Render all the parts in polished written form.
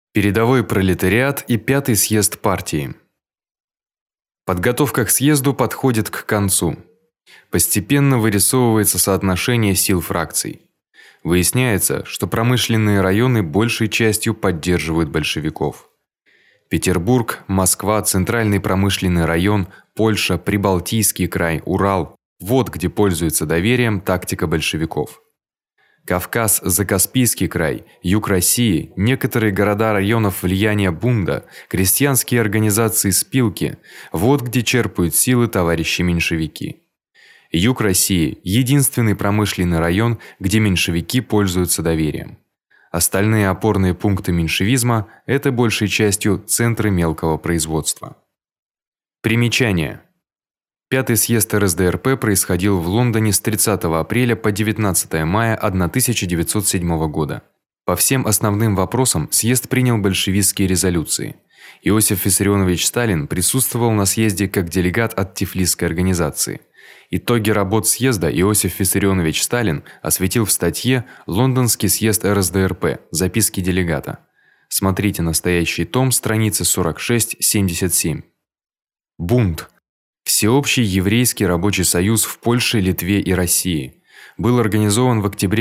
Передовой пролетариат и пятый съезд партии. Подготовка к съезду подходит к концу. Постепенно вырисовывается соотношение сил фракций. Выясняется, что промышленные районы большей частью поддерживают большевиков. Петербург, Москва, Центральный промышленный район, Польша, Прибалтийский край, Урал вот где пользуется доверием тактика большевиков. Кавказ, Закаспийский край, юг России, некоторые города районов влияния Бунда, крестьянские организации спилки вот где черпают силы товарищи меньшевики. Юг России единственный промышленный район, где меньшевики пользуются доверием. Остальные опорные пункты меньшевизма это большей частью центры мелкого производства. Примечание. Пятый съезд РСДРП происходил в Лондоне с 30 апреля по 19 мая 1907 года. По всем основным вопросам съезд принял большевистские резолюции. Иосиф Виссарионович Сталин присутствовал на съезде как делегат от Тифлисской организации. Итоги работ съезда Иосиф Виссарионович Сталин осветил в статье Лондонский съезд РСДРП. Записки делегата. Смотрите настоящий том, страницы 46-77. Бунт. Всеобщий еврейский рабочий союз в Польше, Литве и России был организован в октябре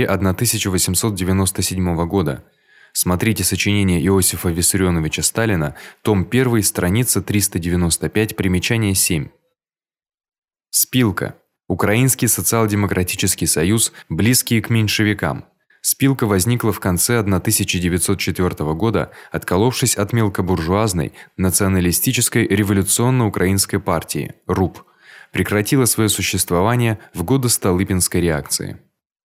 1897 года. Смотрите сочинение Иосифа Виссарионовича Сталина, том 1, страница 395, примечание 7. Спилка. Украинский социал-демократический союз, близкий к меньшевикам. Спилка возникла в конце 1904 года, отколовшись от мелкобуржуазной националистической революционно-украинской партии РУП. Прекратила свое существование в годы Столыпинской реакции.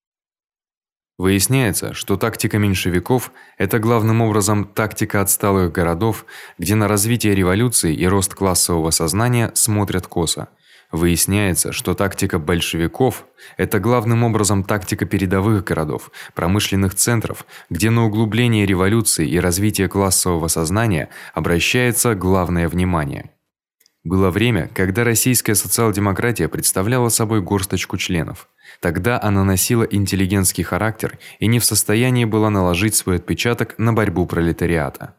Выясняется, что тактика меньшевиков это главным образом тактика отсталых городов, где на развитие революции и рост классового сознания смотрят косо. Выясняется, что тактика большевиков это главным образом тактика передовых городов, промышленных центров, где на углубление революции и развитие классового сознания обращается главное внимание. Было время, когда российская социал-демократия представляла собой горсточку членов. Тогда она носила интеллигентский характер и не в состоянии была наложить свой отпечаток на борьбу пролетариата.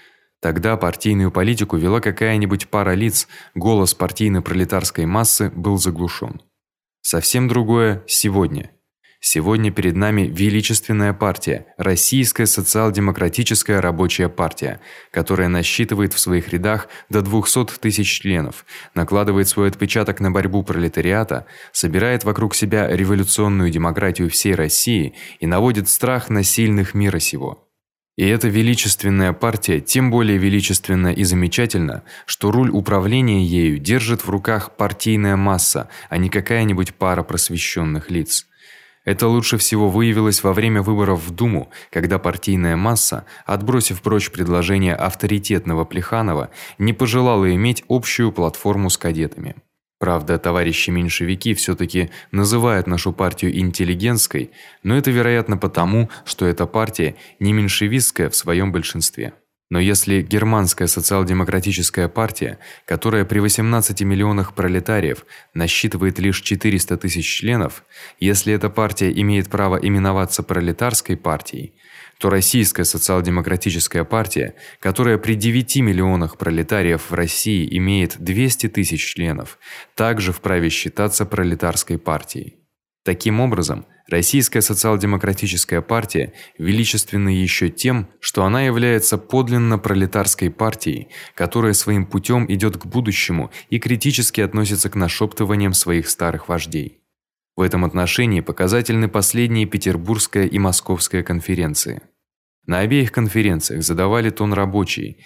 Тогда партийную политику вела какая-нибудь пара лиц, голос партийно-пролетарской массы был заглушен. Совсем другое сегодня. Сегодня перед нами величественная партия, Российская социал-демократическая рабочая партия, которая насчитывает в своих рядах до 200 тысяч членов, накладывает свой отпечаток на борьбу пролетариата, собирает вокруг себя революционную демократию всей России и наводит страх на сильных мира сего. И эта величественная партия тем более величественна и замечательна, что руль управления ею держит в руках партийная масса, а не какая-нибудь пара просвещенных лиц. Это лучше всего выявилось во время выборов в Думу, когда партийная масса, отбросив прочь предложение авторитетного Плеханова, не пожелала иметь общую платформу с кадетами. Правда, товарищи меньшевики всё-таки называют нашу партию интеллигентской, но это, вероятно, потому, что эта партия не меньшевистская в своём большинстве. Но если германская социал-демократическая партия, которая при 18 миллионах пролетариев насчитывает лишь 400 тысяч членов, если эта партия имеет право именоваться пролетарской партией, то Российская социал-демократическая партия, которая при 9 миллионах пролетариев в России имеет 200 тысяч членов, также вправе считаться пролетарской партией. Таким образом, Российская социал-демократическая партия величественна ещё тем, что она является подлинно пролетарской партией, которая своим путём идёт к будущему и критически относится к нашёптываниям своих старых вождей. В этом отношении показательны последние Петербургская и Московская конференции. На обеих конференциях задавали тон рабочие,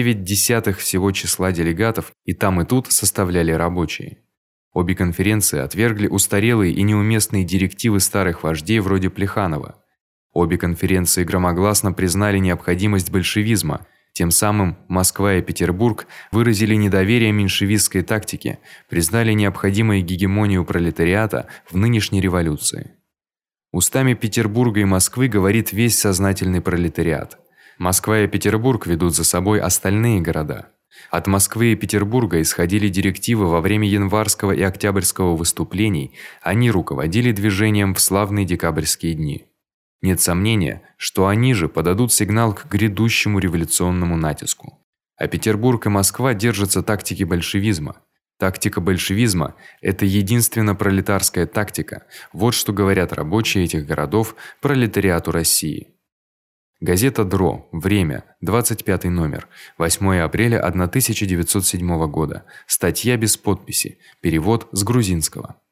9/10 всего числа делегатов и тут составляли рабочие. Обе конференции отвергли устарелые и неуместные директивы старых вождей вроде Плеханова. Обе конференции громогласно признали необходимость большевизма. Тем самым Москва и Петербург выразили недоверие меньшевистской тактике, признали необходимой гегемонию пролетариата в нынешней революции. Устами Петербурга и Москвы говорит весь сознательный пролетариат. Москва и Петербург ведут за собой остальные города. От Москвы и Петербурга исходили директивы во время январского и октябрьского выступлений, они руководили движением в славные декабрьские дни. Нет сомнения, что они же подадут сигнал к грядущему революционному натиску. А Петербург и Москва держатся тактики большевизма. Тактика большевизма это единственно пролетарская тактика. Вот что говорят рабочие этих городов пролетариату России. Газета ДРО. Время. 25 номер. 8 апреля 1907 года. Статья без подписи. Перевод с грузинского.